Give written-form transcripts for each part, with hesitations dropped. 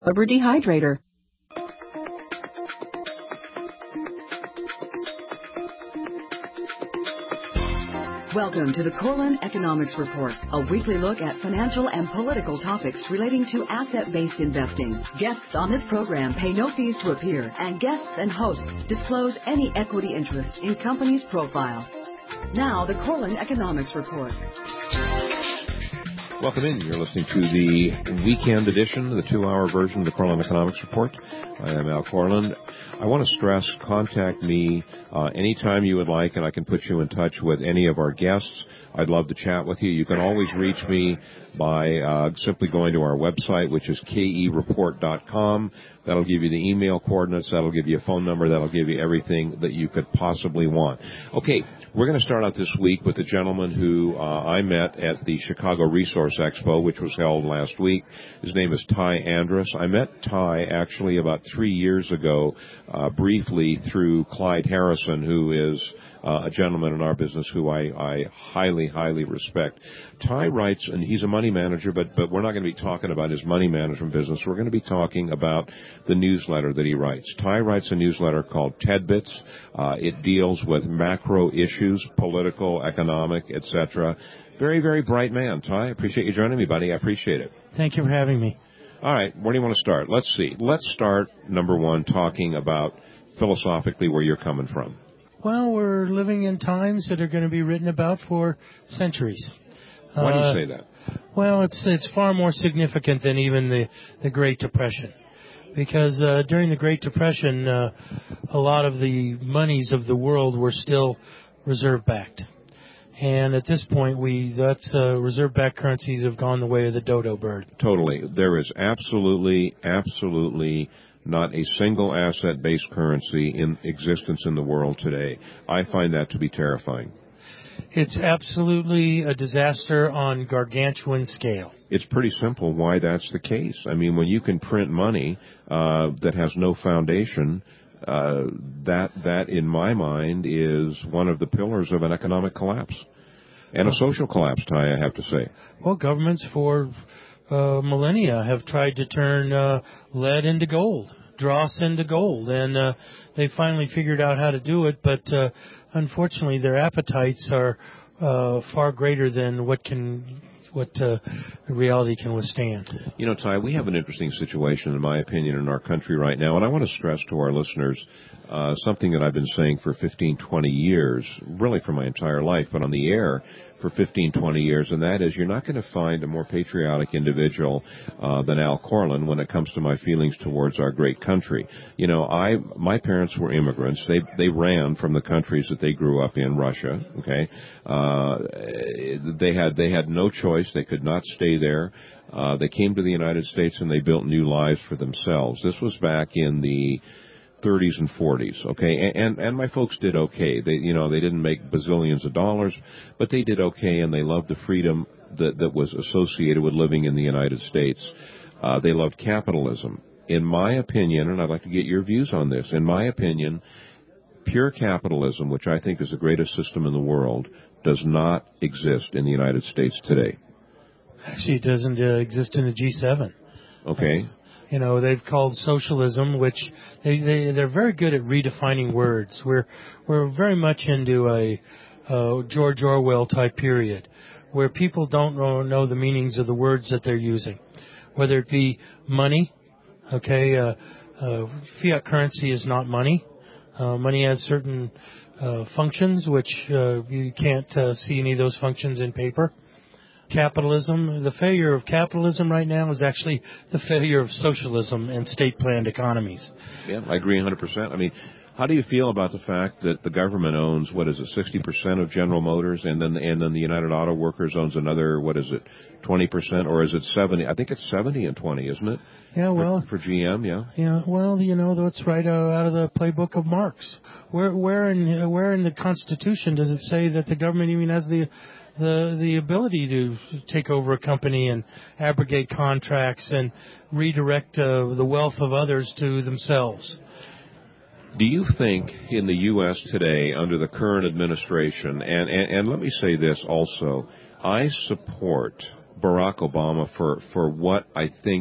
Rubber dehydrator. Welcome to the Corlin Economics Report, a weekly look at financial and political topics relating to asset-based investing. Guests on this program pay no fees to appear, and guests and hosts disclose any equity interest in companies' profiles. Now, the Corlin Economics Report. Welcome in. You're listening to the weekend edition, the 2-hour version of the Corlin Economics Report. I am Al Corlin. I want to stress, contact me anytime you would like, and I can put you in touch with any of our guests. I'd love to chat with you. You can always reach me by simply going to our website, which is kereport.com. That'll give you the email coordinates. That'll give you a phone number. That'll give you everything that you could possibly want. Okay, we're going to start out this week with a gentleman who I met at the Chicago Resource Expo, which was held last week. His name is Ty Andrus. I met Ty actually about 3 years ago, briefly through Clyde Harrison, who is a gentleman in our business who I highly, highly respect. Ty writes, and he's a money manager, but we're not going to be talking about his money management business. We're going to be talking about the newsletter that he writes. Ty writes a newsletter called Tedbits. It deals with macro issues, political, economic, etc. Very, very bright man. Ty, I appreciate you joining me, buddy. I appreciate it. Thank you for having me. All right, where do you want to start? Let's see. Let's start, number one, talking about philosophically where you're coming from. Well, we're living in times that are going to be written about for centuries. Why do you say that? Well, it's far more significant than even the Great Depression. Because during the Great Depression, a lot of the monies of the world were still reserve-backed. And at this point, reserve-backed currencies have gone the way of the dodo bird. Totally. There is absolutely not a single asset-based currency in existence in the world today. I find that to be terrifying. It's absolutely a disaster on gargantuan scale. It's pretty simple why that's the case. I mean, when you can print money that has no foundation, that in my mind is one of the pillars of an economic collapse and a social collapse, Ty, I have to say. Well, governments for millennia have tried to turn lead into gold, dross into gold, and they finally figured out how to do it, but unfortunately their appetites are far greater than what reality can withstand. You know, Ty, we have an interesting situation, in my opinion, in our country right now, and I want to stress to our listeners something that I've been saying for 15, 20 years, really for my entire life, but on the air for 15, 20 years, and that is you're not going to find a more patriotic individual than Al Corlin when it comes to my feelings towards our great country. You know, my parents were immigrants. They ran from the countries that they grew up in, Russia, okay? They had no choice. They could not stay there. They came to the United States and they built new lives for themselves. This was back in the 30s and 40s, okay, and my folks did okay. They didn't make bazillions of dollars, but they did okay, and they loved the freedom that was associated with living in the United States. They loved capitalism. In my opinion, and I'd like to get your views on this, in my opinion, pure capitalism, which I think is the greatest system in the world, does not exist in the United States today. Actually, it doesn't exist in the G7. Okay. You know, they've called socialism, which they're very good at redefining words. We're very much into a George Orwell type period where people don't know the meanings of the words that they're using, whether it be money. Okay, fiat currency is not money. Money has certain functions which you can't see any of those functions in paper. Capitalism, the failure of capitalism right now is actually the failure of socialism and state-planned economies. Yeah, I agree 100%. I mean, how do you feel about the fact that the government owns, 60% of General Motors, and then the United Auto Workers owns another, 20%, or is it 70? I think it's 70 and 20, isn't it? Yeah, well, for GM, yeah. Yeah, well, that's right out of the playbook of Marx. Where in the Constitution does it say that the government even has the ability to take over a company and abrogate contracts and redirect the wealth of others to themselves? Do you think in the U.S. today, under the current administration, and let me say this also, I support Barack Obama for what I think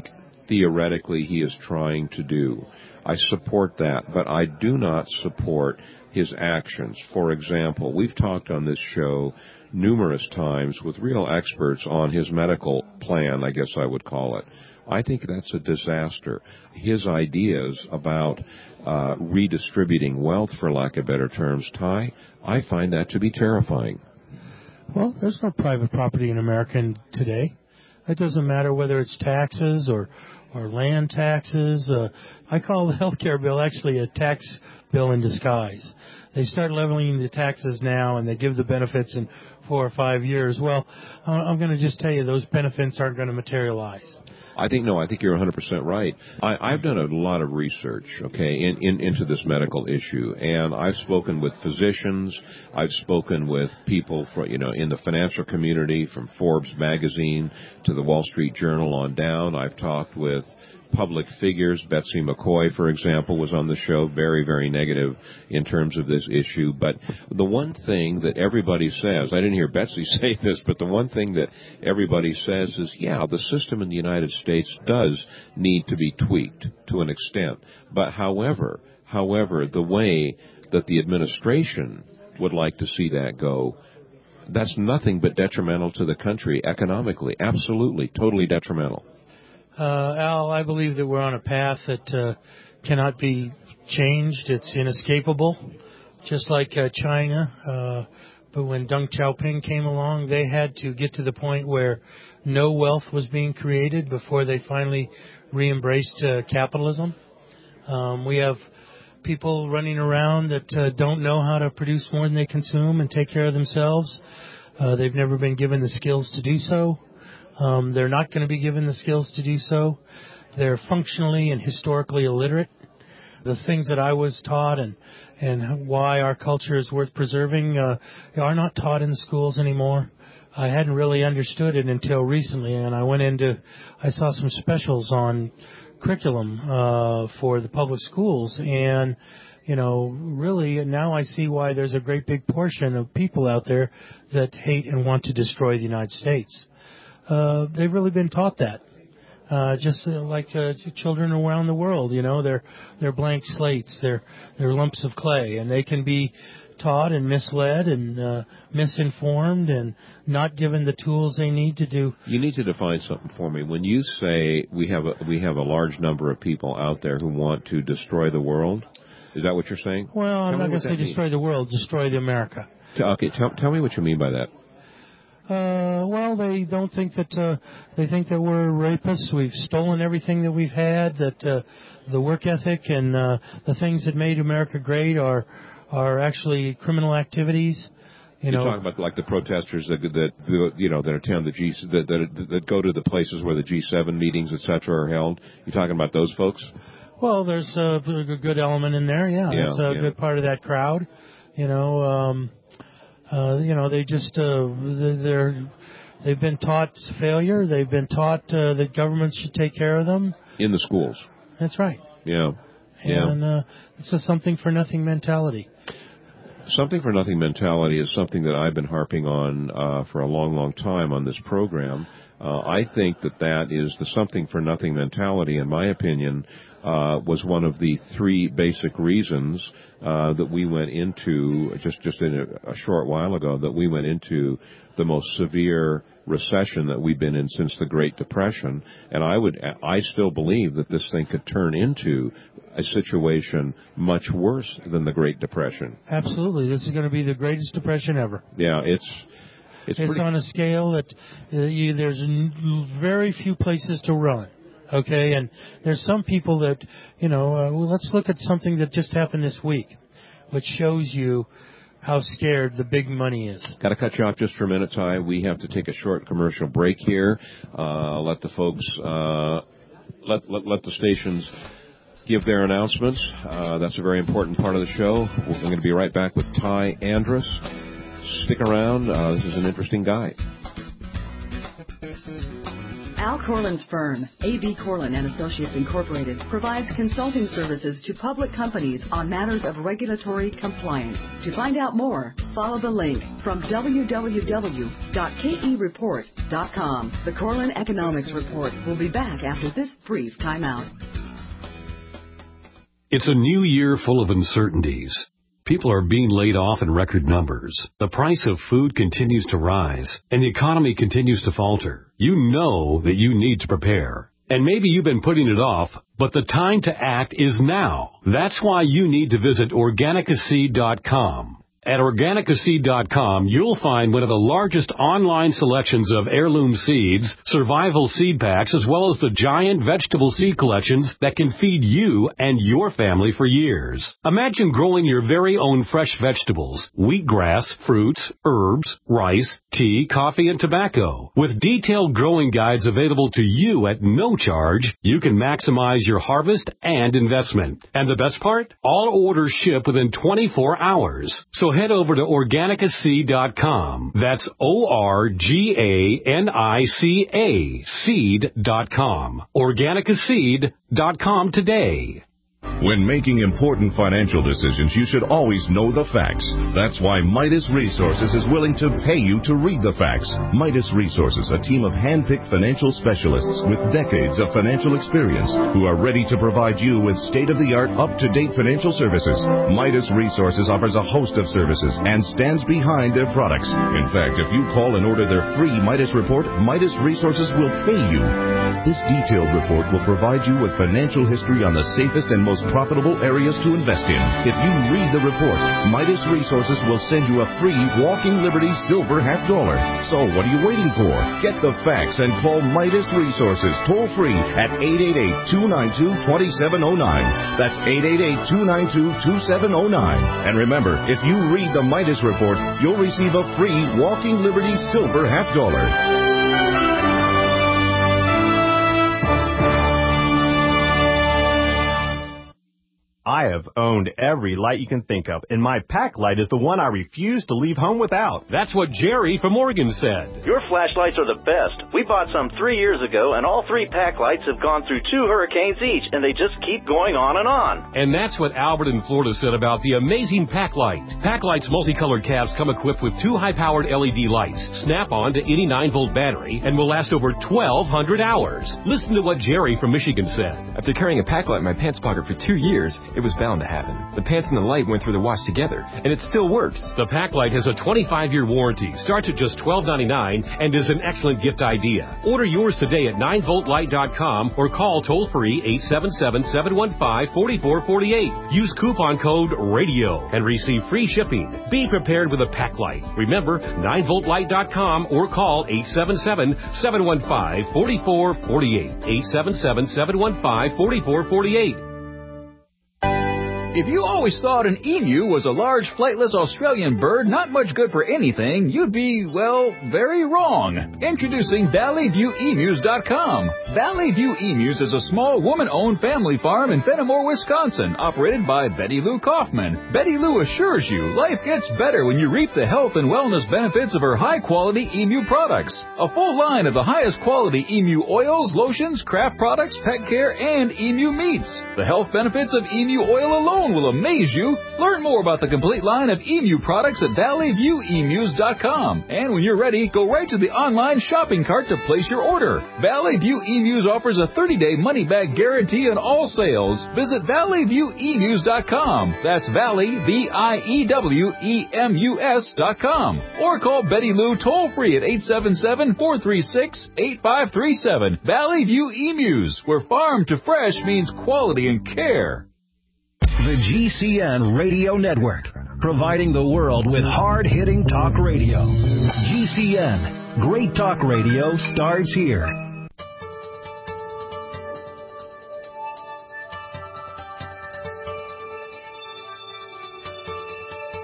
theoretically he is trying to do. I support that, but I do not support his actions. For example, we've talked on this show numerous times with real experts on his medical plan, I guess I would call it. I think that's a disaster. His ideas about redistributing wealth, for lack of better terms, Ty, I find that to be terrifying. Well, there's no private property in America today. It doesn't matter whether it's taxes or land taxes. I call the health care bill actually a tax bill in disguise. They start leveling the taxes now, and they give the benefits in 4 or 5 years. Well, I'm going to just tell you those benefits aren't going to materialize. I think you're 100% right. I've done a lot of research, okay, into this medical issue, and I've spoken with physicians. I've spoken with people in the financial community, from Forbes magazine to the Wall Street Journal on down. I've talked with public figures. Betsy McCoy, for example, was on the show, very, very negative in terms of this issue. But the one thing that everybody says, I didn't hear Betsy say this, but the one thing that everybody says is, yeah, the system in the United States does need to be tweaked to an extent. But however, the way that the administration would like to see that go, that's nothing but detrimental to the country economically. Absolutely, totally detrimental. Al, I believe that we're on a path that cannot be changed. It's inescapable, just like China. But when Deng Xiaoping came along, they had to get to the point where no wealth was being created before they finally re-embraced capitalism. We have people running around that don't know how to produce more than they consume and take care of themselves. They've never been given the skills to do so. They're not going to be given the skills to do so. They're functionally and historically illiterate. The things that I was taught and why our culture is worth preserving are not taught in the schools anymore. I hadn't really understood it until recently, and I saw some specials on curriculum for the public schools, and really now I see why there's a great big portion of people out there that hate and want to destroy the United States. They've really been taught that. Just like children around the world, they're blank slates, they're lumps of clay, and they can be taught and misled and misinformed and not given the tools they need to do. You need to define something for me. When you say we have a large number of people out there who want to destroy the world, is that what you're saying? Well, I'm not going to say destroy the world, destroy the America. Okay, tell me what you mean by that. Well, they don't think that they think that we're rapists. We've stolen everything that we've had. That the work ethic and the things that made America great are actually criminal activities. You're talking about like the protesters that attend the that go to the places where the G7 meetings, etc., are held. You're talking about those folks? Well, there's a good element in there. Yeah, it's a good part of that crowd. They just they've been taught failure. They've been taught that governments should take care of them in the schools. That's right. Yeah. And it's a something for nothing mentality. Something for nothing mentality is something that I've been harping on for a long, long time on this program. I think that is the something for nothing mentality, in my opinion, was one of the three basic reasons that we went into, just in a short while ago, that we went into the most severe recession that we've been in since the Great Depression. And I still believe that this thing could turn into a situation much worse than the Great Depression. Absolutely. This is going to be the greatest depression ever. Yeah, it's on a scale that there's very few places to run. Okay, and there's some people that, let's look at something that just happened this week, which shows you how scared the big money is. Got to cut you off just for a minute, Ty. We have to take a short commercial break here. Let the folks, let the stations give their announcements. That's a very important part of the show. I'm going to be right back with Ty Andrus. Stick around. This is an interesting guy. Al Corlin's firm, A.B. Corlin and Associates Incorporated, provides consulting services to public companies on matters of regulatory compliance. To find out more, follow the link from www.kereport.com. The Corlin Economics Report will be back after this brief timeout. It's a new year full of uncertainties. People are being laid off in record numbers. The price of food continues to rise, and the economy continues to falter. You know that you need to prepare. And maybe you've been putting it off, but the time to act is now. That's why you need to visit Organicaseed.com. At Organicaseed.com, you'll find one of the largest online selections of heirloom seeds, survival seed packs, as well as the giant vegetable seed collections that can feed you and your family for years. Imagine growing your very own fresh vegetables, wheatgrass, fruits, herbs, rice, tea, coffee, and tobacco. With detailed growing guides available to you at no charge, you can maximize your harvest and investment. And the best part? All orders ship within 24 hours. So head over to Organicaseed.com. That's Organicaca seed.com. Organicaseed.com today. When making important financial decisions, you should always know the facts. That's why Midas Resources is willing to pay you to read the facts. Midas Resources, a team of hand-picked financial specialists with decades of financial experience who are ready to provide you with state-of-the-art, up-to-date financial services. Midas Resources offers a host of services and stands behind their products. In fact, if you call and order their free Midas report, Midas Resources will pay you. This detailed report will provide you with financial history on the safest and most profitable areas to invest in. If you read the report, Midas Resources will send you a free Walking Liberty silver $50. So what are you waiting for? Get the facts and call Midas Resources toll free at 888-292-2709. That's 888-292-2709. And remember, if you read the Midas report, you'll receive a free Walking Liberty silver $50. I have owned every light you can think of, and my pack light is the one I refuse to leave home without. That's what Jerry from Oregon said. Your flashlights are the best. We bought some 3 years ago, and all 3 pack lights have gone through 2 hurricanes each, and they just keep going on and on. And that's what Albert in Florida said about the amazing pack light. Pack light's multicolored caps come equipped with 2 high-powered LED lights, snap on to any 9-volt battery, and will last over 1,200 hours. Listen to what Jerry from Michigan said. After carrying a pack light in my pants pocket for 2 years, it was bound to happen. The pants and the light went through the wash together, and it still works. The pack light has a 25-year warranty, starts at just $12.99, and is an excellent gift idea. Order yours today at 9voltlight.com or call toll-free 877-715-4448. Use coupon code RADIO and receive free shipping. Be prepared with a pack light. Remember, 9voltlight.com or call 877-715-4448. 877-715-4448. If you always thought an emu was a large flightless Australian bird not much good for anything, you'd be, well, very wrong. Introducing ValleyViewEmus.com. Valley View Emus is a small woman-owned family farm in Fenimore, Wisconsin, operated by Betty Lou Kaufman. Betty Lou assures you life gets better when you reap the health and wellness benefits of her high-quality emu products. A full line of the highest quality emu oils, lotions, craft products, pet care, and emu meats. The health benefits of emu oil alone will amaze you. Learn more about the complete line of emu products at ValleyViewEmus.com. And when you're ready, go right to the online shopping cart to place your order. Valley View Emus offers a 30-day money-back guarantee on all sales. Visit ValleyViewEmus.com. That's Valley, VIEWEMUS.com. Or call Betty Lou toll-free at 877-436-8537. Valley View Emus, where farm to fresh means quality and care. The GCN Radio Network, providing the world with hard-hitting talk radio. GCN, great talk radio starts here.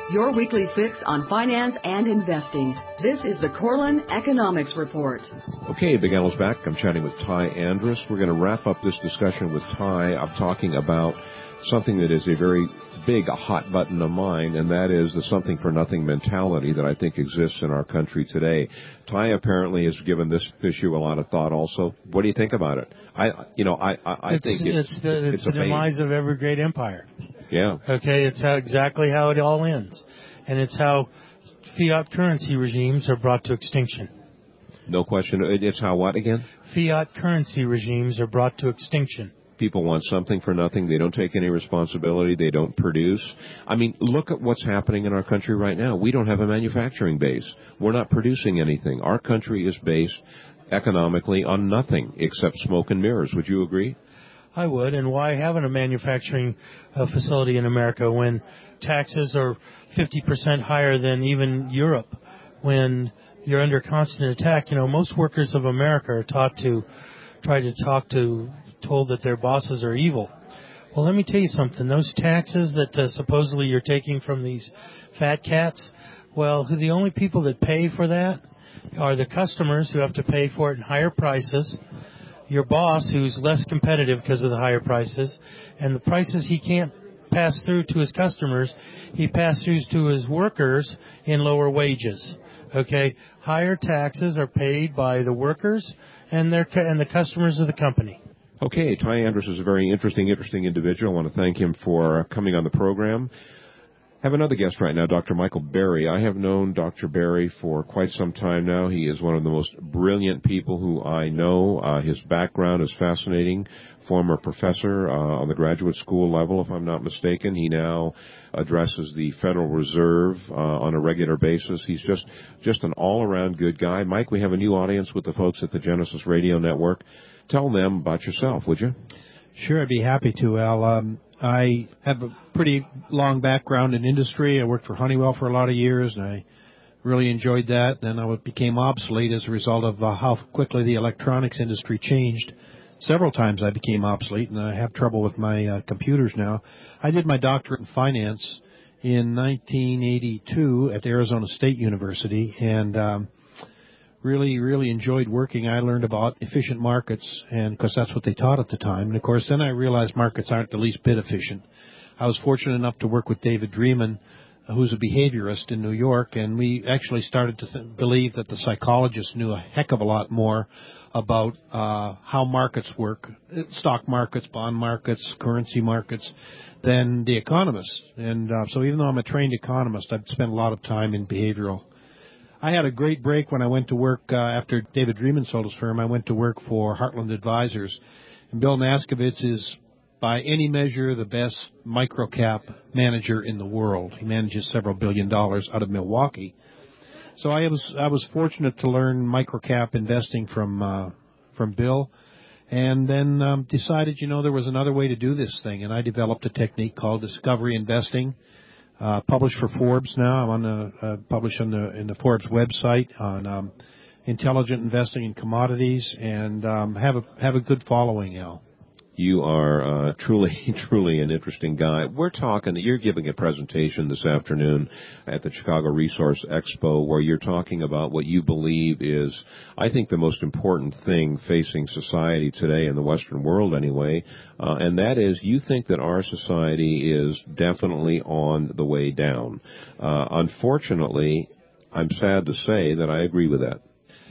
your weekly fix on finance and investing. This is the Corlin Economics Report. Okay, Big Al's back. I'm chatting with Ty Andrus. We're going to wrap up this discussion with Ty. I'm talking about something that is a very big hot button of mine, and that is the something for nothing mentality that I think exists in our country today. Ty apparently has given this issue a lot of thought also. What do you think about it? I think it's the demise of every great empire. Yeah. Okay, it's exactly how it all ends. And it's how fiat currency regimes are brought to extinction. No question. It's how what again? Fiat currency regimes are brought to extinction. People want something for nothing. They don't take any responsibility. They don't produce. I mean, look at what's happening in our country right now. We don't have a manufacturing base. We're not producing anything. Our country is based economically on nothing except smoke and mirrors. Would you agree? I would. And why haven't a manufacturing facility in America when taxes are 50% higher than even Europe, when you're under constant attack? You know, most workers of America are told that their bosses are evil. Well, let me tell you something. Those taxes that supposedly you're taking from these fat cats, well, the only people that pay for that are the customers who have to pay for it in higher prices, your boss who's less competitive because of the higher prices, and the prices he can't pass through to his customers, he passes through to his workers in lower wages. Okay? Higher taxes are paid by the workers and the customers of the company. Okay, Ty Andrus is a very interesting individual. I want to thank him for coming on the program. I have another guest right now, Dr. Michael Berry. I have known Dr. Berry for quite some time now. He is one of the most brilliant people who I know. His background is fascinating. Former professor on the graduate school level, if I'm not mistaken. He now addresses the Federal Reserve on a regular basis. He's just an all-around good guy. Mike, we have a new audience with the folks at the Genesis Radio Network. Tell them about yourself, would you? Sure, I'd be happy to, Al. I have a pretty long background in industry. I worked for Honeywell for a lot of years, and I really enjoyed that. Then I became obsolete as a result of how quickly the electronics industry changed. Several times I became obsolete, and I have trouble with my computers now. I did my doctorate in finance in 1982 at Arizona State University, and really enjoyed working. I learned about efficient markets, and because that's what they taught at the time. And of course, then I realized markets aren't the least bit efficient. I was fortunate enough to work with David Dreeman, who's a behaviorist in New York, and we actually started to believe that the psychologists knew a heck of a lot more about how markets work, stock markets, bond markets, currency markets, than the economists. And so even though I'm a trained economist, I've spent a lot of time in behavioral. I had a great break when I went to work after David Dreeman sold his firm. I went to work for Heartland Advisors. And Bill Naskovitz is, by any measure, the best microcap manager in the world. He manages several $1 billion out of Milwaukee. So I was fortunate to learn microcap investing from Bill, and then decided, there was another way to do this thing, and I developed a technique called discovery investing. Published for Forbes now. I'm published in the Forbes website on intelligent investing in commodities, and have a good following, Al. You are truly an interesting guy. We're talking, you're giving a presentation this afternoon at the Chicago Resource Expo where you're talking about what you believe is, I think, the most important thing facing society today in the Western world anyway, and that is you think that our society is definitely on the way down. Unfortunately, I'm sad to say that I agree with that.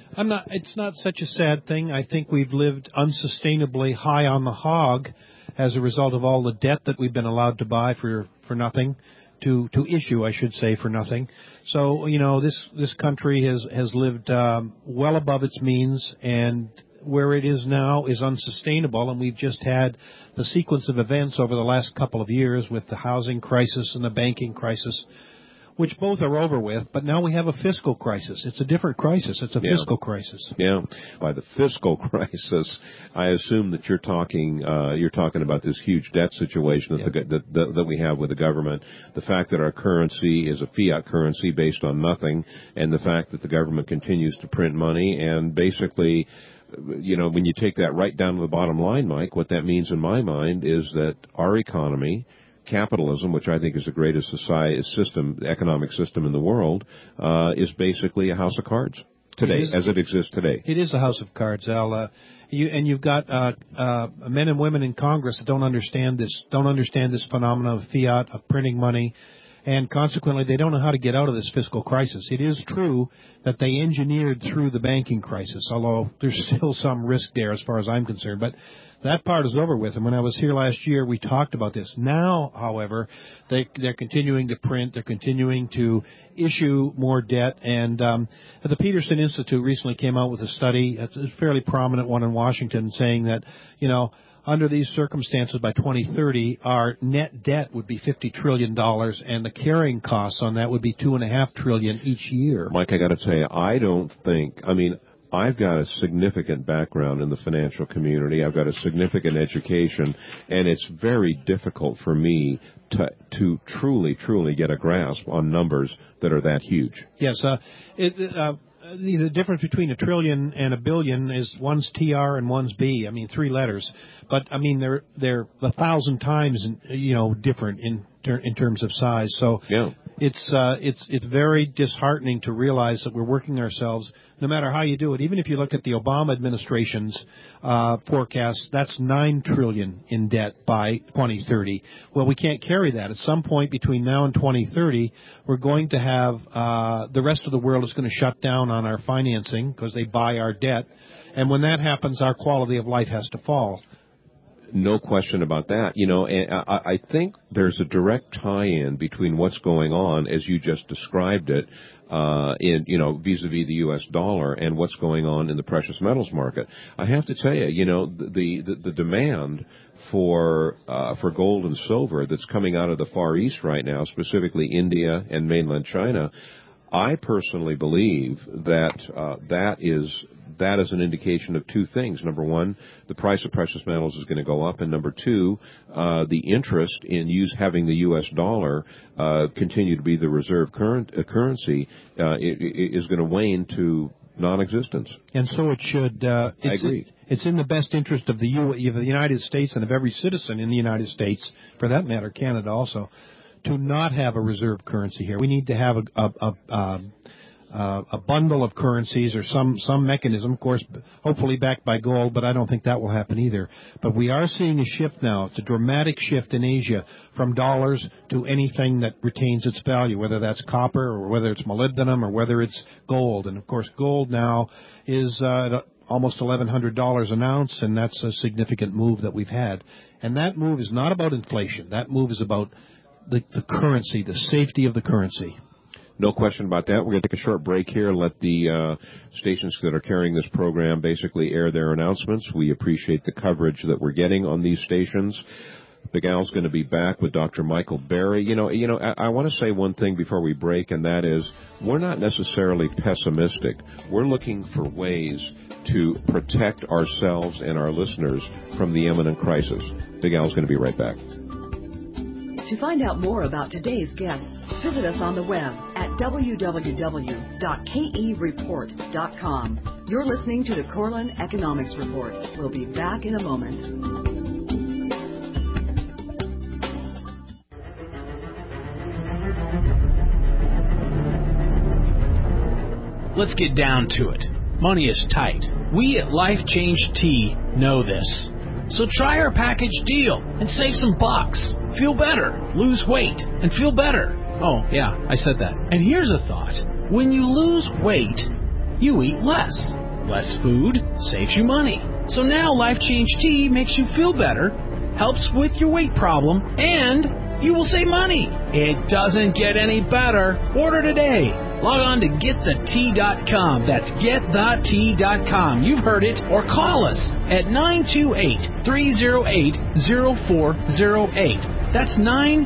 It's not such a sad thing. I think we've lived unsustainably high on the hog as a result of all the debt that we've been allowed to buy for nothing, to issue, I should say, for nothing. So, this country has lived well above its means, and where it is now is unsustainable, and we've just had the sequence of events over the last couple of years with the housing crisis and the banking crisis, which both are over with, but now we have a fiscal crisis. It's a different crisis. It's a fiscal crisis. Yeah. By the fiscal crisis, I assume that you're talking about this huge debt situation that we have with the government, the fact that our currency is a fiat currency based on nothing, and the fact that the government continues to print money, and basically, when you take that right down to the bottom line, Mike, what that means in my mind is that our economy capitalism, which I think is the greatest economic system in the world, is basically a house of cards today, as it exists today. It is a house of cards, Al. You've got men and women in Congress that don't understand this phenomenon of fiat, of printing money, and consequently they don't know how to get out of this fiscal crisis. It is true that they engineered through the banking crisis, although there's still some risk there as far as I'm concerned. But that part is over with. And when I was here last year, we talked about this. Now, however, they're continuing to print. They're continuing to issue more debt. And the Peterson Institute recently came out with a study, a fairly prominent one in Washington, saying that, under these circumstances, by 2030, our net debt would be $50 trillion, and the carrying costs on that would be $2.5 trillion each year. Mike, I got to tell you, I've got a significant background in the financial community. I've got a significant education, and it's very difficult for me to truly get a grasp on numbers that are that huge. Yes, the difference between a trillion and a billion is one's TR and one's B. 3 letters, but they're 1,000 times different in terms of size. So yeah. It's very disheartening to realize that we're working ourselves, no matter how you do it. Even if you look at the Obama administration's forecast, that's $9 trillion in debt by 2030. Well, we can't carry that. At some point between now and 2030, we're going to have the rest of the world is going to shut down on our financing because they buy our debt, and when that happens, our quality of life has to fall. No question about that. And I think there's a direct tie-in between what's going on, as you just described it, vis-a-vis the U.S. dollar and what's going on in the precious metals market. I have to tell you, the demand for gold and silver that's coming out of the Far East right now, specifically India and mainland China, I personally believe that that is an indication of two things. Number one, the price of precious metals is going to go up, and number two, the interest in having the U.S. dollar continue to be the reserve currency is going to wane to non-existence. And so it should. I agree. It's in the best interest of the United States and of every citizen in the United States, for that matter, Canada also, to not have a reserve currency here. We need to have a bundle of currencies or some mechanism, of course, hopefully backed by gold, but I don't think that will happen either. But we are seeing a shift now. It's a dramatic shift in Asia from dollars to anything that retains its value, whether that's copper or whether it's molybdenum or whether it's gold. And, of course, gold now is at almost $1,100 an ounce, and that's a significant move that we've had. And that move is not about inflation. That move is about the currency, the safety of the currency. No question about that. We're going to take a short break here and let the stations that are carrying this program basically air their announcements. We appreciate the coverage that we're getting on these stations. The gal's going to be back with Dr. Michael Berry. I want to say one thing before we break, and that is we're not necessarily pessimistic. We're looking for ways to protect ourselves and our listeners from the imminent crisis. The gal's going to be right back. To find out more about today's guests, visit us on the web at www.kereport.com. You're listening to the Corlin Economics Report. We'll be back in a moment. Let's get down to it. Money is tight. We at Life Change Tea know this. So try our package deal and save some bucks. Feel better, lose weight, and feel better. Oh, yeah, I said that. And here's a thought. When you lose weight, you eat less. Less food saves you money. So now Life Change Tea makes you feel better, helps with your weight problem, and you will save money. It doesn't get any better. Order today. Log on to getthetea.com. That's getthetea.com. You've heard it. Or call us at 928-308-0408. That's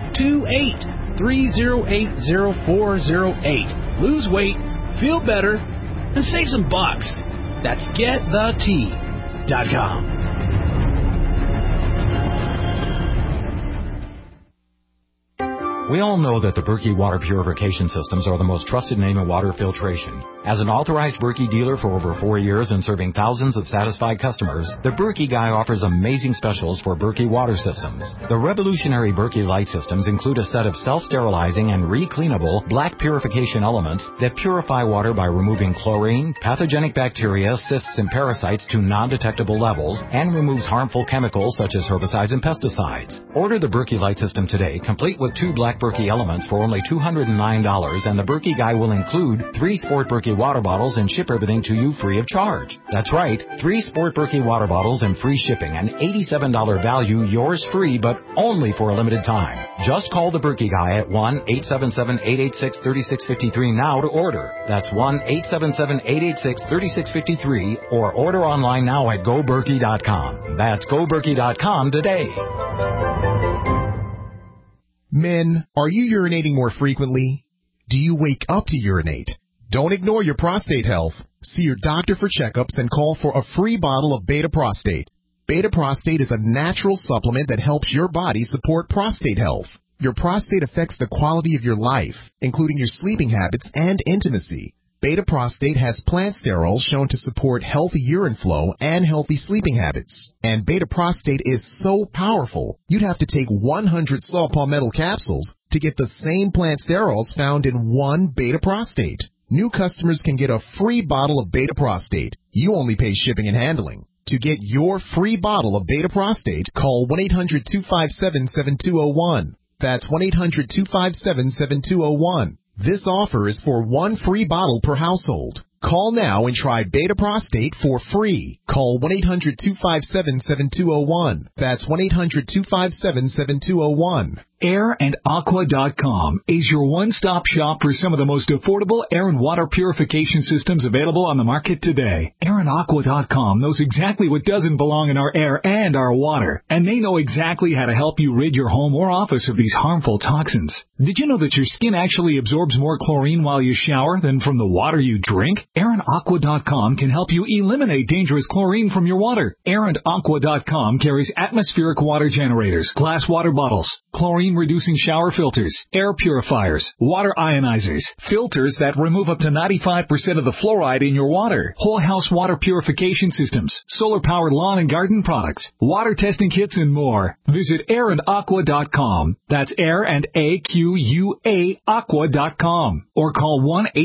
928-308-0408. Lose weight, feel better, and save some bucks. That's getthetea.com. We all know that the Berkey water purification systems are the most trusted name in water filtration. As an authorized Berkey dealer for over 4 years and serving thousands of satisfied customers, the Berkey Guy offers amazing specials for Berkey water systems. The revolutionary Berkey Light systems include a set of self-sterilizing and re-cleanable black purification elements that purify water by removing chlorine, pathogenic bacteria, cysts, and parasites to non-detectable levels, and removes harmful chemicals such as herbicides and pesticides. Order the Berkey Light system today, complete with 2 black Berkey elements for only $209, and the Berkey Guy will include 3 Sport Berkey water bottles and ship everything to you free of charge. That's right, 3 Sport Berkey water bottles and free shipping, an $87 value, yours free, but only for a limited time. Just call the Berkey Guy at 1-877-886-3653 now to order. That's 1-877-886-3653, or order online now at GoBerkey.com. That's GoBerkey.com today. Men, are you urinating more frequently? Do you wake up to urinate? Don't ignore your prostate health. See your doctor for checkups and call for a free bottle of Beta Prostate. Beta Prostate is a natural supplement that helps your body support prostate health. Your prostate affects the quality of your life, including your sleeping habits and intimacy. Beta Prostate has plant sterols shown to support healthy urine flow and healthy sleeping habits. And Beta Prostate is so powerful, you'd have to take 100 saw palmetto capsules to get the same plant sterols found in one Beta Prostate. New customers can get a free bottle of Beta Prostate. You only pay shipping and handling. To get your free bottle of Beta Prostate, call 1-800-257-7201. That's 1-800-257-7201. This offer is for one free bottle per household. Call now and try Beta Prostate for free. Call 1-800-257-7201. That's 1-800-257-7201. AirandAqua.com is your one-stop shop for some of the most affordable air and water purification systems available on the market today. AirandAqua.com knows exactly what doesn't belong in our air and our water, and they know exactly how to help you rid your home or office of these harmful toxins. Did you know that your skin actually absorbs more chlorine while you shower than from the water you drink? AirandAqua.com can help you eliminate dangerous chlorine from your water. AirandAqua.com carries atmospheric water generators, glass water bottles, chlorine-reducing shower filters, air purifiers, water ionizers, filters that remove up to 95% of the fluoride in your water, whole house water purification systems, solar-powered lawn and garden products, water testing kits, and more. Visit AirandAqua.com. That's Air and A-Q-U-A Aqua.com. Or call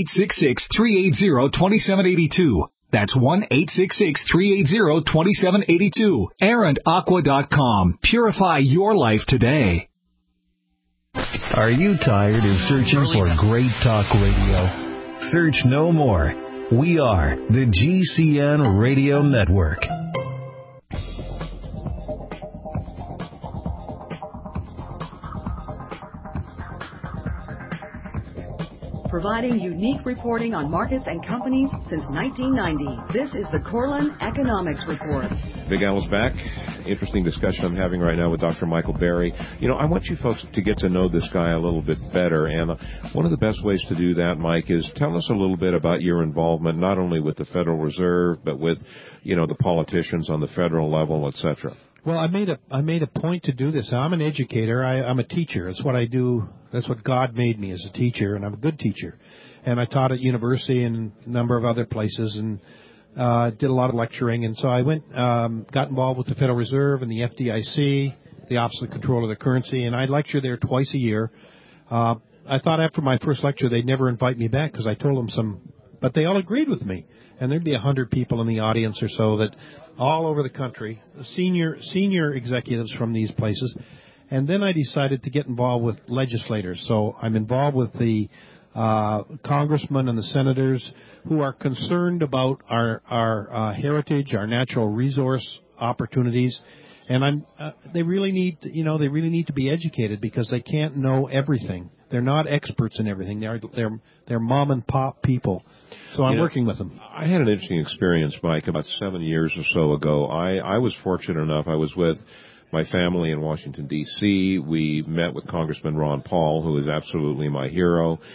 1-866-380-2782. That's 1-866-380-2782. AirandAqua.com. Purify your life today. Are you tired of searching for great talk radio? Search no more. We are the GCN Radio Network. Providing unique reporting on markets and companies since 1990. This is the Corlin Economics Report. Big Al's back. Interesting discussion I'm having right now with Dr. Michael Berry. You know, I want you folks to get to know this guy a little bit better, and one of the best ways to do that, Mike, is tell us a little bit about your involvement, not only with the Federal Reserve, but with, you know, the politicians on the federal level, et cetera. Well, I made a point to do this. I'm an educator. I'm a teacher. That's what I do. That's what God made me, as a teacher, and I'm a good teacher. And I taught at university and a number of other places, and did a lot of lecturing. And so I went, got involved with the Federal Reserve and the FDIC, the Office of Control of the Currency, and I lecture there twice a year. I thought after my first lecture they'd never invite me back because I told them but they all agreed with me. And there'd be 100 people in the audience or so that all over the country, senior executives from these places. And then I decided to get involved with legislators. So I'm involved with the congressmen and the senators who are concerned about our heritage, our natural resource opportunities. And they really need to be educated because they can't know everything. They're not experts in everything. They're mom and pop people. So I'm working with them. I had an interesting experience, Mike, about 7 years or so ago. I was fortunate enough. I was with my family in Washington, D.C. We met with Congressman Ron Paul, who is absolutely my hero.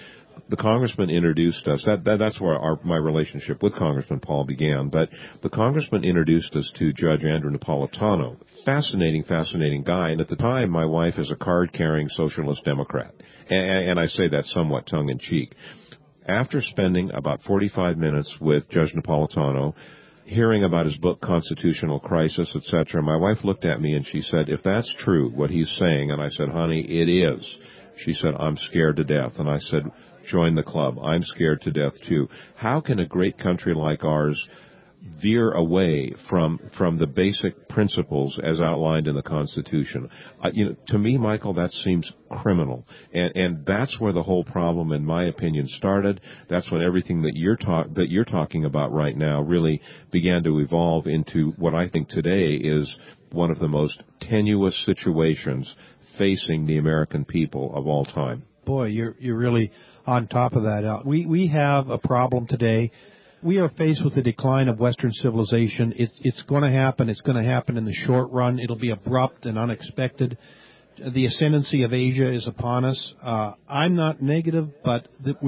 the congressman introduced us. That's where my relationship with Congressman Paul began. But the congressman introduced us to Judge Andrew Napolitano. Fascinating guy. And at the time, my wife is a card-carrying socialist Democrat. And I say that somewhat tongue-in-cheek. After spending about 45 minutes with Judge Napolitano, hearing about his book, Constitutional Crisis, etc., my wife looked at me and she said, if that's true, what he's saying, and I said, honey, it is. She said, I'm scared to death. And I said, join the club. I'm scared to death, too. How can a great country like ours veer away from the basic principles as outlined in the Constitution? To me, Michael, that seems criminal. And that's where the whole problem, in my opinion, started. That's when everything that you're talking about right now really began to evolve into what I think today is one of the most tenuous situations facing the American people of all time. Boy, you're really on top of that, Al. We have a problem today. We are faced with the decline of Western civilization. It's going to happen. It's going to happen in the short run. It'll be abrupt and unexpected. The ascendancy of Asia is upon us. I'm not negative, but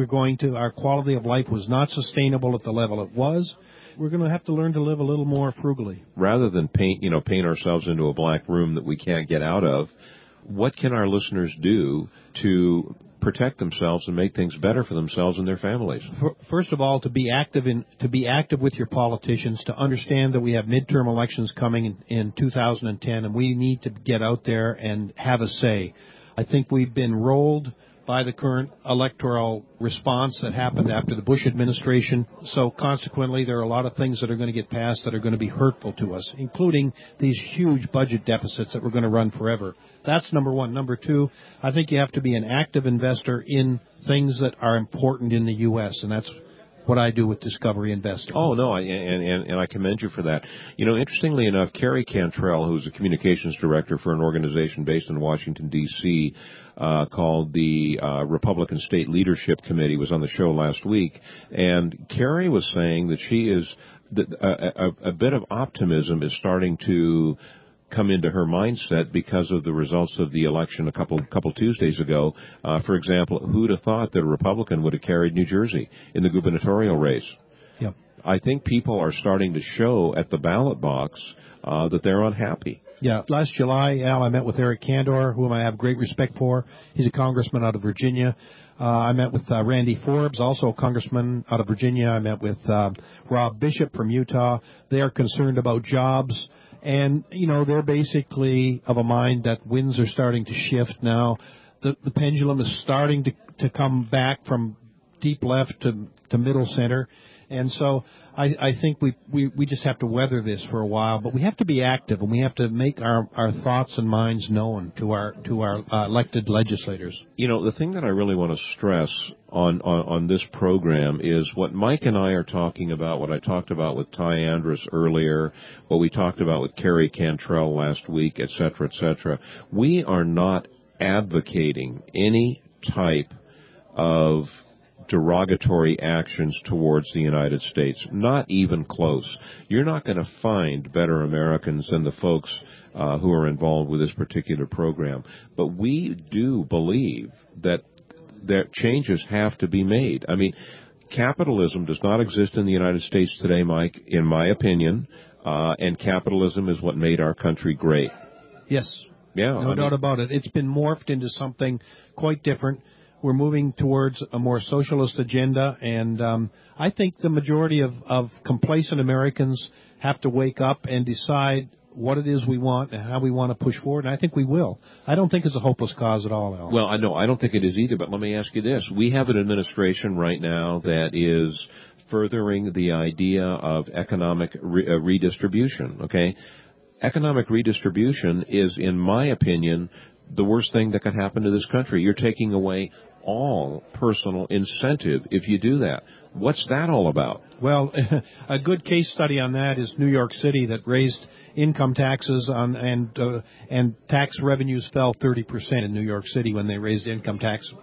our quality of life was not sustainable at the level it was. We're going to have to learn to live a little more frugally. Rather than paint ourselves into a black room that we can't get out of, what can our listeners do to protect themselves and make things better for themselves and their families? First of all, to be active with your politicians, to understand that we have midterm elections coming in 2010, and we need to get out there and have a say. I think we've been rolled by the current electoral response that happened after the Bush administration. So consequently, there are a lot of things that are going to get passed that are going to be hurtful to us, including these huge budget deficits that we're going to run forever. That's number one. Number two, I think you have to be an active investor in things that are important in the U.S., and that's what I do with Discovery Investor. Oh, no, and I commend you for that. Interestingly enough, Kerry Cantrell, who's a communications director for an organization based in Washington, D.C., called the Republican State Leadership Committee, was on the show last week, and Kerry was saying that she is a bit of optimism is starting to come into her mindset because of the results of the election a couple Tuesdays ago. For example, who'd have thought that a Republican would have carried New Jersey in the gubernatorial race? Yep. I think people are starting to show at the ballot box that they're unhappy. Yeah. Last July, Al, I met with Eric Cantor, whom I have great respect for. He's a congressman out of Virginia. I met with Randy Forbes, also a congressman out of Virginia. I met with Rob Bishop from Utah. They are concerned about jobs. And, they're basically of a mind that winds are starting to shift now. The pendulum is starting to come back from deep left to middle center. And so I think we just have to weather this for a while, but we have to be active, and we have to make our thoughts and minds known to our elected legislators. The thing that I really want to stress on this program is what Mike and I are talking about, what I talked about with Ty Andrus earlier, what we talked about with Kerry Cantrell last week, et cetera, et cetera. We are not advocating any type of derogatory actions towards the United States. Not even close. You're not going to find better Americans than the folks who are involved with this particular program. But we do believe that changes have to be made. I mean, capitalism does not exist in the United States today, Mike, in my opinion, and capitalism is what made our country great. Yes. Yeah. No doubt about it. It's been morphed into something quite different. We're moving towards a more socialist agenda, and I think the majority of complacent Americans have to wake up and decide what it is we want and how we want to push forward, and I think we will. I don't think it's a hopeless cause at all, Al. Well, I don't think it is either, but let me ask you this. We have an administration right now that is furthering the idea of economic redistribution, okay? Economic redistribution is, in my opinion, the worst thing that could happen to this country. You're taking away all personal incentive if you do that. What's that all about? Well, a good case study on that is New York City, that raised income taxes and tax revenues fell 30% in New York City when they raised income tax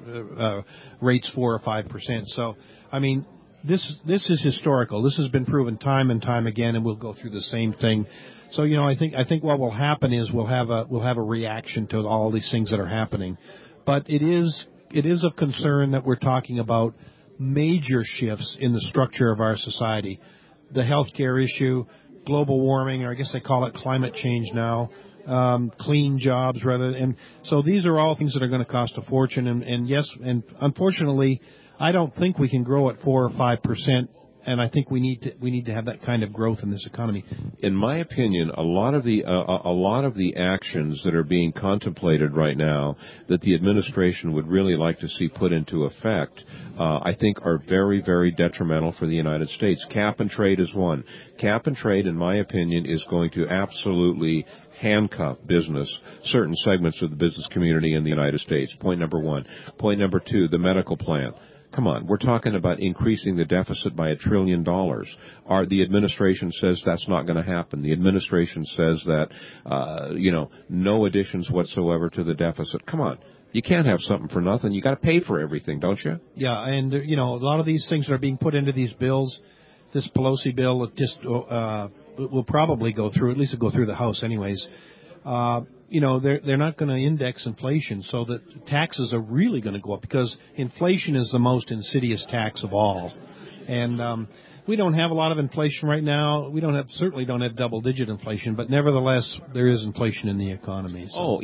rates 4 or 5%. So, I mean, this is historical. This has been proven time and time again, and we'll go through the same thing. So, I think what will happen is we'll have a reaction to all these things that are happening. But it is of concern that we're talking about major shifts in the structure of our society. The healthcare issue, global warming, or I guess they call it climate change now, clean jobs rather. And so these are all things that are going to cost a fortune. And yes, and unfortunately, I don't think we can grow at 4 or 5%. And I think we need to have that kind of growth in this economy. In my opinion, a lot of the actions that are being contemplated right now that the administration would really like to see put into effect, I think are very, very detrimental for the United States. Cap and trade is one. Cap and trade, in my opinion, is going to absolutely handcuff business, certain segments of the business community in the United States. Point number one. Point number two, the medical plan. Come on, we're talking about increasing the deficit by $1 trillion. The administration says that's not going to happen. The administration says that, no additions whatsoever to the deficit. Come on. You can't have something for nothing. You got to pay for everything, don't you? Yeah, and, a lot of these things that are being put into these bills, this Pelosi bill just will probably go through, at least it'll go through the House anyways. They're not going to index inflation, so that taxes are really going to go up because inflation is the most insidious tax of all. And we don't have a lot of inflation right now. We certainly don't have double-digit inflation, but nevertheless, there is inflation in the economy. So.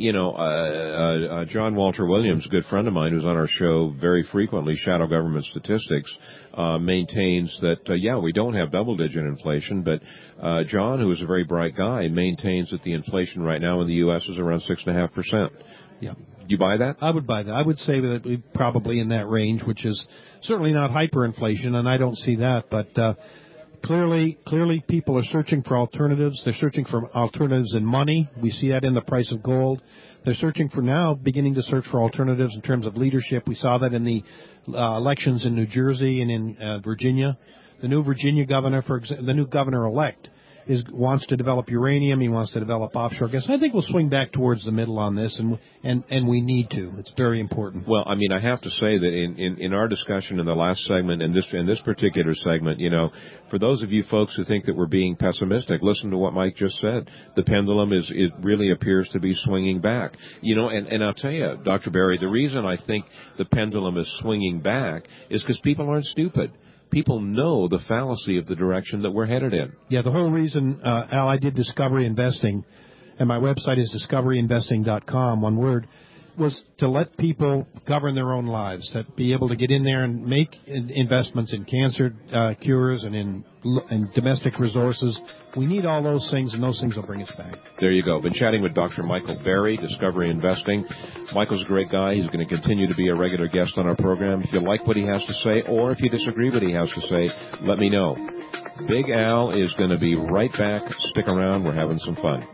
John Walter Williams, a good friend of mine who's on our show very frequently, Shadow Government Statistics, maintains that, we don't have double-digit inflation, but John, who is a very bright guy, maintains that the inflation right now in the U.S. is around 6.5%. Yeah. Do you buy that? I would buy that. I would say that we're probably in that range, which is certainly not hyperinflation, and I don't see that. But clearly, people are searching for alternatives. They're searching for alternatives in money. We see that in the price of gold. They're beginning to search for alternatives in terms of leadership. We saw that in the elections in New Jersey and in Virginia. The new Virginia governor, the new governor-elect, wants to develop uranium. He wants to develop offshore gas. I think we'll swing back towards the middle on this, and we need to. It's very important. Well, I have to say that in our discussion in the last segment, in this particular segment, for those of you folks who think that we're being pessimistic, listen to what Mike just said. The pendulum it really appears to be swinging back. And I'll tell you, Dr. Berry, the reason I think the pendulum is swinging back is because people aren't stupid. People know the fallacy of the direction that we're headed in. Yeah, the whole reason, Al, I did Discovery Investing, and my website is discoveryinvesting.com, one word, was to let people govern their own lives, to be able to get in there and make investments in cancer cures and in domestic resources. We need all those things, and those things will bring us back. There you go. Been chatting with Dr. Michael Berry, Discovery Investing. Michael's a great guy. He's going to continue to be a regular guest on our program. If you like what he has to say, or if you disagree with what he has to say, let me know. Big Al is going to be right back. Stick around. We're having some fun.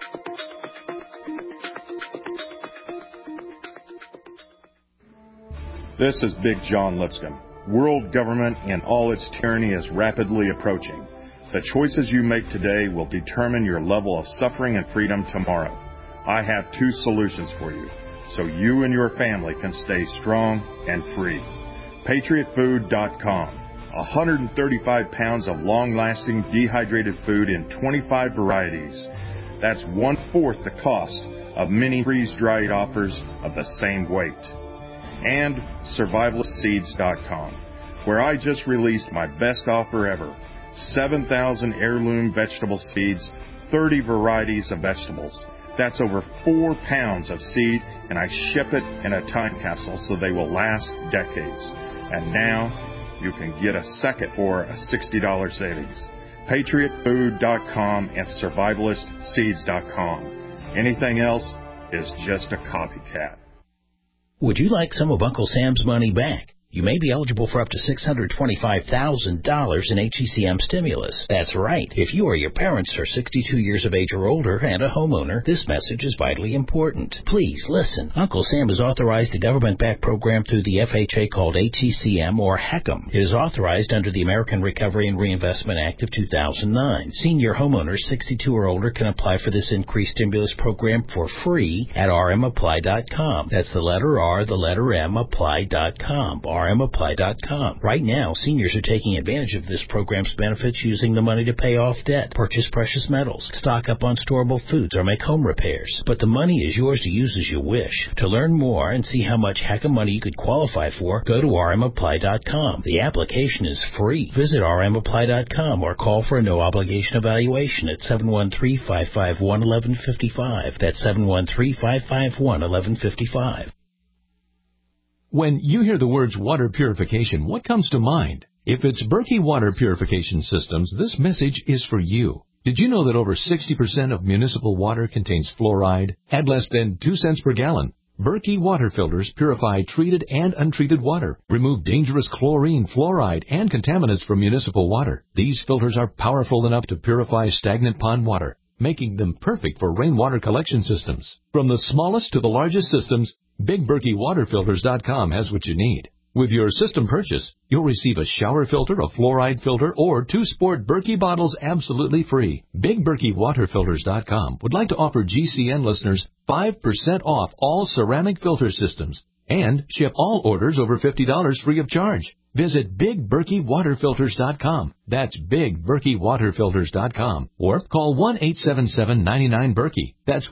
This is Big John Lipscomb. World government and all its tyranny is rapidly approaching. The choices you make today will determine your level of suffering and freedom tomorrow. I have 2 solutions for you, so you and your family can stay strong and free. PatriotFood.com. 135 pounds of long-lasting dehydrated food in 25 varieties. That's 1/4 the cost of many freeze-dried offers of the same weight. And SurvivalistSeeds.com, where I just released my best offer ever. 7,000 heirloom vegetable seeds, 30 varieties of vegetables. That's over 4 pounds of seed, and I ship it in a time capsule so they will last decades. And now you can get a second for a $60 savings. PatriotFood.com and SurvivalistSeeds.com. Anything else is just a copycat. Would you like some of Uncle Sam's money back? You may be eligible for up to $625,000 in HECM stimulus. That's right. If you or your parents are 62 years of age or older and a homeowner, this message is vitally important. Please listen. Uncle Sam has authorized a government-backed program through the FHA called HECM or HECM. It is authorized under the American Recovery and Reinvestment Act of 2009. Senior homeowners 62 or older can apply for this increased stimulus program for free at rmapply.com. That's the letter R, the letter M, apply.com. rmapply.com. Right now, seniors are taking advantage of this program's benefits using the money to pay off debt, purchase precious metals, stock up on storable foods, or make home repairs. But the money is yours to use as you wish. To learn more and see how much heck of money you could qualify for, go to rmapply.com. The application is free. Visit rmapply.com or call for a no-obligation evaluation at 713-551-1155. That's 713-551-1155. When you hear the words water purification, what comes to mind? If it's Berkey Water Purification Systems, this message is for you. Did you know that over 60% of municipal water contains fluoride at less than 2 cents per gallon? Berkey water filters purify treated and untreated water, remove dangerous chlorine, fluoride, and contaminants from municipal water. These filters are powerful enough to purify stagnant pond water, making them perfect for rainwater collection systems. From the smallest to the largest systems, BigBerkeyWaterFilters.com has what you need. With your system purchase, you'll receive a shower filter, a fluoride filter, or 2 sport Berkey bottles absolutely free. BigBerkeyWaterFilters.com would like to offer GCN listeners 5% off all ceramic filter systems and ship all orders over $50 free of charge. Visit BigBerkeyWaterFilters.com. That's BigBerkeyWaterFilters.com. Or call 1-877-99-BERKEY. That's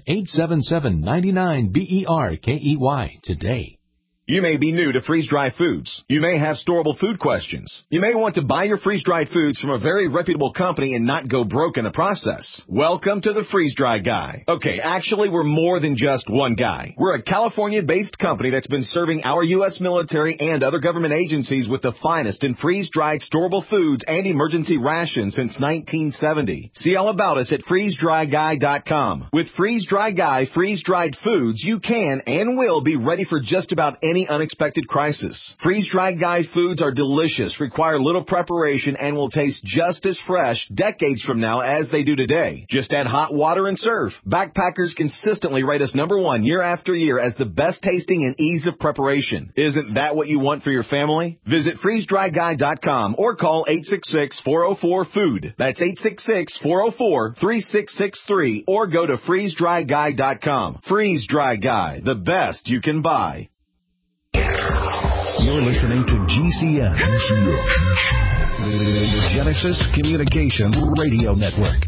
1-877-99-BERKEY today. You may be new to freeze-dried foods. You may have storable food questions. You may want to buy your freeze-dried foods from a very reputable company and not go broke in the process. Welcome to the Freeze-Dry Guy. Okay, actually, we're more than just one guy. We're a California-based company that's been serving our U.S. military and other government agencies with the finest in freeze-dried storable foods and emergency rations since 1970. See all about us at freezedryguy.com. With Freeze-Dry Guy freeze-dried foods, you can and will be ready for just about any unexpected crisis. Freeze-Dried Guy foods are delicious, require little preparation, and will taste just as fresh decades from now as they do today. Just add hot water and serve. Backpackers consistently rate us #1 year after year as the best tasting and ease of preparation. Isn't that what you want for your family? Visit freezedryguy.com or call 866-404-FOOD. That's 866-404-3663 or go to freezedryguy.com. Freeze-Dry Guy, the best you can buy. You're listening to GCN, the Genesis Communication Radio Network.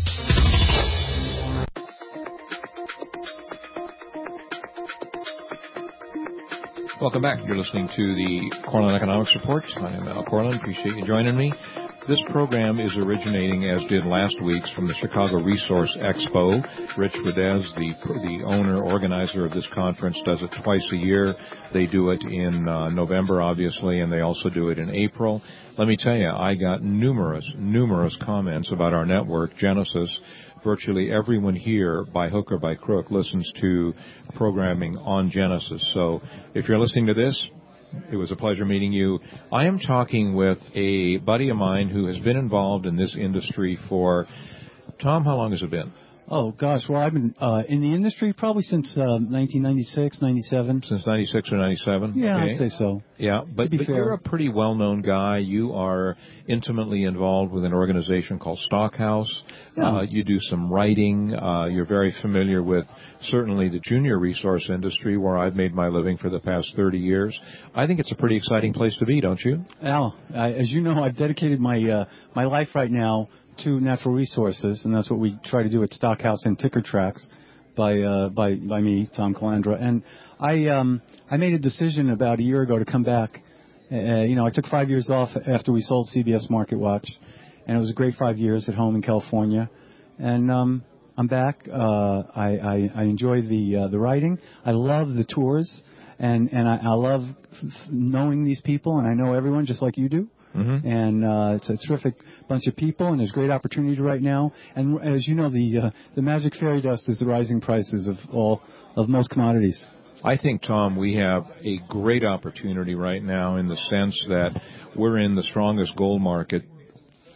Welcome back. You're listening to the Cortland Economics Report. I am Al Cortland. Appreciate you joining me. This program is originating, as did last week's, from the Chicago Resource Expo. Rich Rudez, the owner, organizer of this conference, does it twice a year. They do it in November, obviously, and they also do it in April. Let me tell you, I got numerous comments about our network, Genesis. Virtually everyone here, by hook or by crook, listens to programming on Genesis. So if you're listening to this, it was a pleasure meeting you. I am talking with a buddy of mine who has been involved in this industry for, Tom, how long has it been? Oh, gosh. Well, I've been in the industry probably since 1996, 97. Since 96 or 97? Yeah, okay. I'd say so. Yeah, but you're a pretty well-known guy. You are intimately involved with an organization called Stockhouse. Yeah. You do some writing. You're very familiar with certainly the junior resource industry, where I've made my living for the past 30 years. I think it's a pretty exciting place to be, don't you? Al, as you know, I've dedicated my life right now to natural resources, and that's what we try to do at Stockhouse and Ticker Tracks by me, Tom Calandra. And I made a decision about a year ago to come back. I took 5 years off after we sold CBS Market Watch, and it was a great 5 years at home in California. And I'm back. I enjoy the writing. I love the tours, and I love knowing these people, and I know everyone just like you do. Mm-hmm. And it's a terrific bunch of people, and there's great opportunity right now. And as you know, the magic fairy dust is the rising prices of most commodities. I think, Tom, we have a great opportunity right now in the sense that we're in the strongest gold market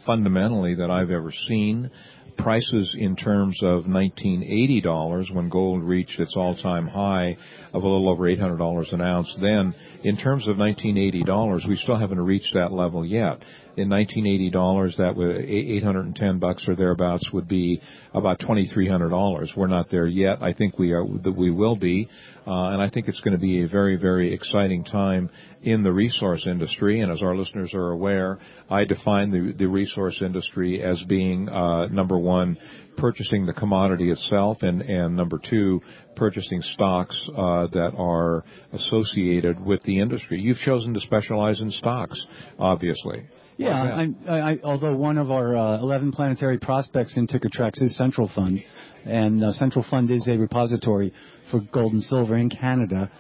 fundamentally that I've ever seen. Prices in terms of $1980 when gold reached its all-time high of a little over $800 an ounce. Then, in terms of $1980, we still haven't reached that level yet. In $1980, that would $810 or thereabouts would be about $2,300. We're not there yet. I think we will be, and I think it's going to be a very, very exciting time in the resource industry. And as our listeners are aware, I define the resource industry as being number one, purchasing the commodity itself, and number two, purchasing stocks that are associated with the industry. You've chosen to specialize in stocks, obviously. Yeah, although one of our 11 planetary prospects in TickerTrax is Central Fund, and Central Fund is a repository for gold and silver in Canada.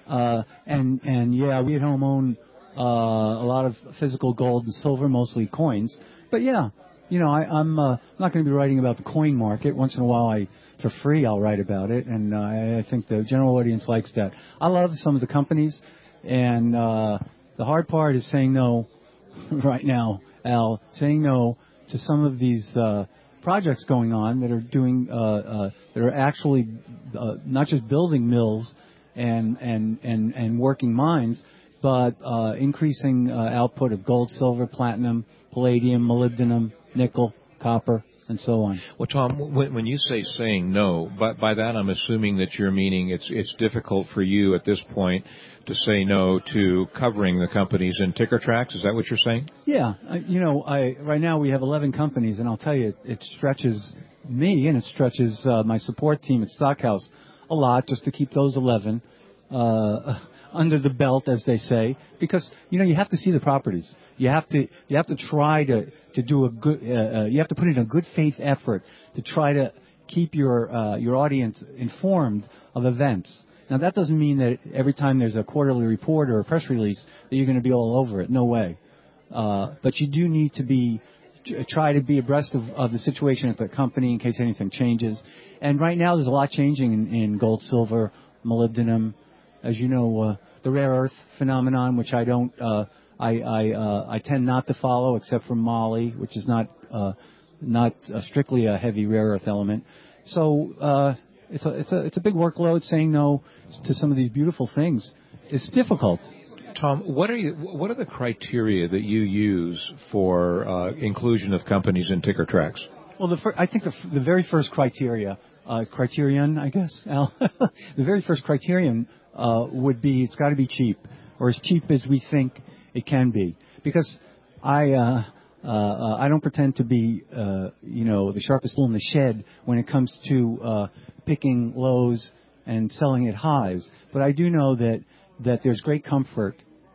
And yeah, we at home own a lot of physical gold and silver, mostly coins. But yeah, I'm not going to be writing about the coin market. Once in a while, for free, I'll write about it, and I think the general audience likes that. I love some of the companies, and the hard part is saying no right now, Al, saying no to some of these projects going on that are doing that are actually not just building mills and working mines, but increasing output of gold, silver, platinum, palladium, molybdenum, nickel, copper, and so on. Well, Tom, when you say saying no, by that I'm assuming that you're meaning it's difficult for you at this point to say no to covering the companies in TickerTrax. Is that what you're saying? Yeah. Right now we have 11 companies, and I'll tell you, it stretches me and it stretches my support team at Stockhouse a lot just to keep those 11 under the belt, as they say, because you have to see the properties. You have to try to do a good. You have to put in a good faith effort to try to keep your audience informed of events. Now that doesn't mean that every time there's a quarterly report or a press release that you're going to be all over it. No way. But you do need to try to be abreast of the situation at the company in case anything changes. And right now there's a lot changing in gold, silver, molybdenum. As you know, the rare earth phenomenon, which I don't. I tend not to follow, except for moly, which is not strictly a heavy rare earth element. So it's a big workload. Saying no to some of these beautiful things is difficult. Tom, what are the criteria that you use for inclusion of companies in TickerTrax? Well, I think the very first criterion, I guess, Al, the very first criterion would be it's got to be cheap, or as cheap as we think it can be. Because I don't pretend to be, the sharpest tool in the shed when it comes to picking lows and selling at highs. But I do know that there's great comfort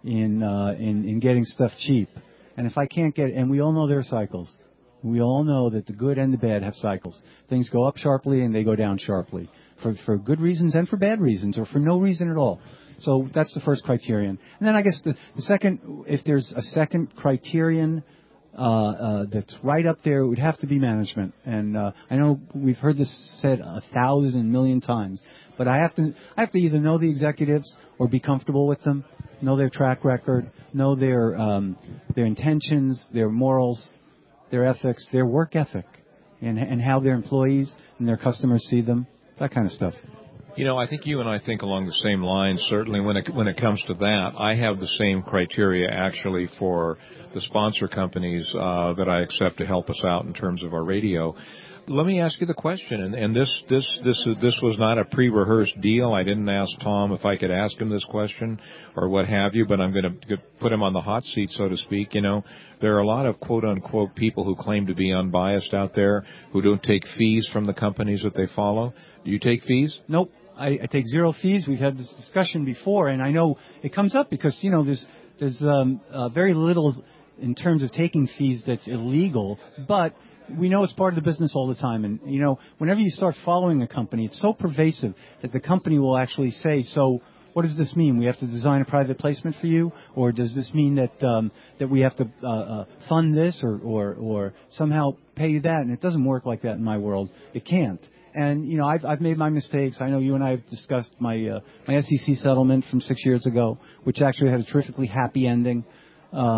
in getting stuff cheap. And if I can't get, and we all know there are cycles. We all know that the good and the bad have cycles. Things go up sharply and they go down sharply for good reasons and for bad reasons, or for no reason at all. So that's the first criterion. And then I guess the second, if there's a second criterion that's right up there, it would have to be management. And I know we've heard this said 1,000 million times, but I have to either know the executives or be comfortable with them, know their track record, know their intentions, their morals, their ethics, their work ethic, and how their employees and their customers see them, that kind of stuff. I think you and I think along the same lines. Certainly, when it comes to that, I have the same criteria actually for the sponsor companies that I accept to help us out in terms of our radio. Let me ask you the question, and this was not a pre-rehearsed deal. I didn't ask Tom if I could ask him this question or what have you, but I'm going to put him on the hot seat, so to speak. There are a lot of quote-unquote people who claim to be unbiased out there who don't take fees from the companies that they follow. Do you take fees? Nope. I take zero fees. We've had this discussion before, and I know it comes up because, there's very little in terms of taking fees that's illegal, but we know it's part of the business all the time. And, whenever you start following a company, it's so pervasive that the company will actually say, so what does this mean? We have to design a private placement for you? Or does this mean that we have to fund this or somehow pay you that? And it doesn't work like that in my world. It can't. And, I've made my mistakes. I know you and I have discussed my SEC settlement from 6 years ago, which actually had a terrifically happy ending. And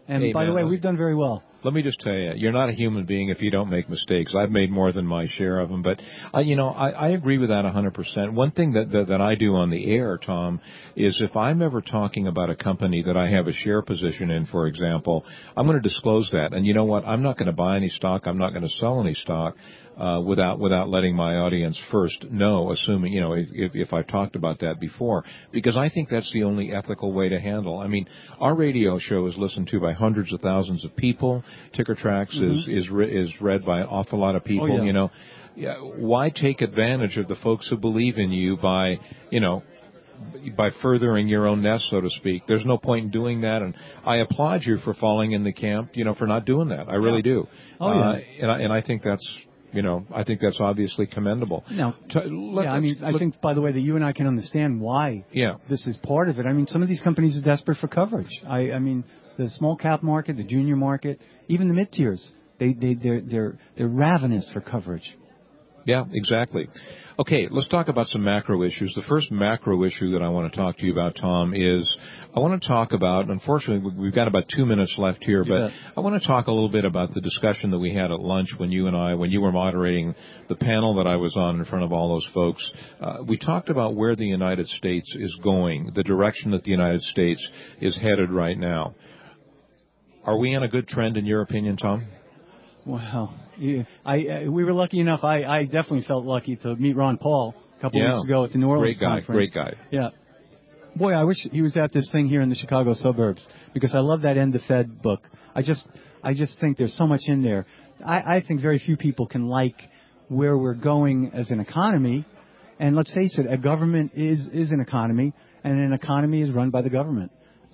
And hey, by the way, we've done very well. Let me just tell you, you're not a human being if you don't make mistakes. I've made more than my share of them, but I agree with that 100%. One thing that I do on the air, Tom, is if I'm ever talking about a company that I have a share position in, for example, I'm going to disclose that. And you know what? I'm not going to buy any stock. I'm not going to sell any stock without letting my audience first know, assuming, if I've talked about that before, because I think that's the only ethical way to handle. I mean, our radio show is listened to by hundreds of thousands of people. Ticker Tracks is read by an awful lot of people. Why take advantage of the folks who believe in you by furthering your own nest, so to speak? There's no point in doing that, and I applaud you for falling in the camp, for not doing that. I really do. And I think that's, I think that's obviously commendable. Now, I think, by the way, that you and I can understand why this is part of it. I mean, some of these companies are desperate for coverage. I mean, the small cap market, the junior market, even the mid tiers, they're ravenous for coverage. Yeah, exactly. Okay, let's talk about some macro issues. The first macro issue that I want to talk to you about, Tom, is I want to talk about, unfortunately, we've got about 2 minutes left here, but I want to talk a little bit about the discussion that we had at lunch when you were moderating the panel that I was on in front of all those folks. We talked about where the United States is going, the direction that the United States is headed right now. Are we on a good trend, in your opinion, Tom? Well, we were lucky enough. I definitely felt lucky to meet Ron Paul a couple weeks ago at the New Orleans conference. Great guy. Yeah. Boy, I wish he was at this thing here in the Chicago suburbs, because I love that End the Fed book. I just think there's so much in there. I think very few people can like where we're going as an economy. And let's face it, a government is an economy, and an economy is run by the government.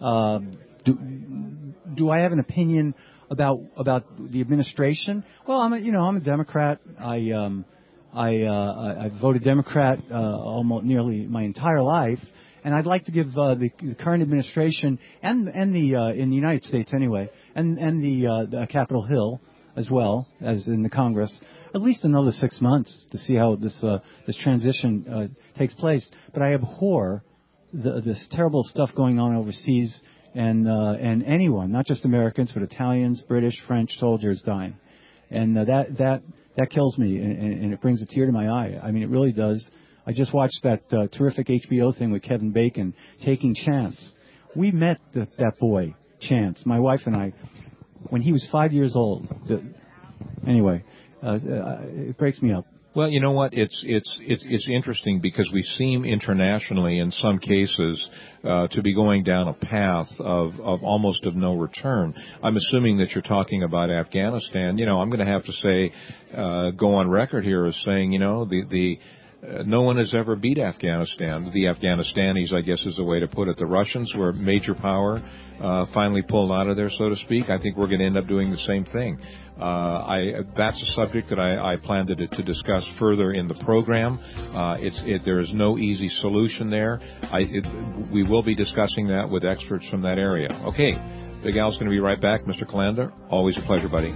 Do I have an opinion about the administration? Well, I'm a Democrat. I voted Democrat almost nearly my entire life, and I'd like to give the current administration and the in the United States anyway, and the Capitol Hill as well as in the Congress, at least another 6 months to see how this transition takes place. But I abhor this terrible stuff going on overseas. And anyone, not just Americans, but Italians, British, French soldiers dying. And that kills me, and it brings a tear to my eye. I mean, it really does. I just watched that terrific HBO thing with Kevin Bacon, Taking Chance. We met that boy, Chance, my wife and I, when he was 5 years old. Anyway, it breaks me up. Well, you know what? It's interesting because we seem internationally, in some cases, to be going down a path of almost of no return. I'm assuming that you're talking about Afghanistan. I'm going to have to say, go on record here as saying, no one has ever beat Afghanistan. The Afghanistanis, I guess, is the way to put it. The Russians were a major power, finally pulled out of there, so to speak. I think we're going to end up doing the same thing. That's a subject that I plan to discuss further in the program. There is no easy solution there. We will be discussing that with experts from that area. Okay, Big Al's going to be right back. Mr. Calandra, always a pleasure, buddy.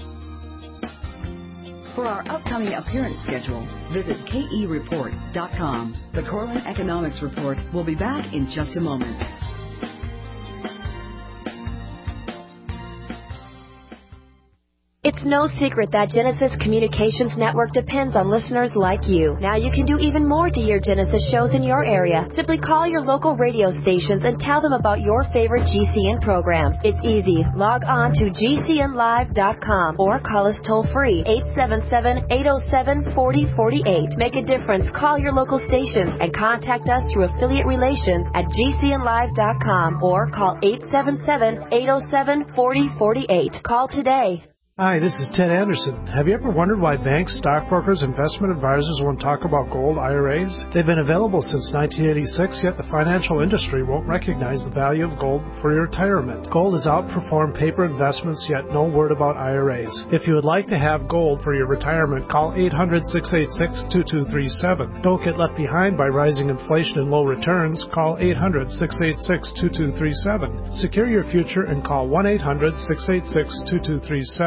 For our upcoming appearance schedule, visit KEReport.com. The Cortland Economics Report will be back in just a moment. It's no secret that Genesis Communications Network depends on listeners like you. Now you can do even more to hear Genesis shows in your area. Simply call your local radio stations and tell them about your favorite GCN programs. It's easy. Log on to GCNlive.com or call us toll-free, 877-807-4048. Make a difference. Call your local stations and contact us through affiliate relations at GCNlive.com or call 877-807-4048. Call today. Hi, this is Ted Anderson. Have you ever wondered why banks, stockbrokers, investment advisors won't talk about gold IRAs? They've been available since 1986, yet the financial industry won't recognize the value of gold for your retirement. Gold has outperformed paper investments, yet no word about IRAs. If you would like to have gold for your retirement, call 800-686-2237. Don't get left behind by rising inflation and low returns. Call 800-686-2237. Secure your future and call 1-800-686-2237.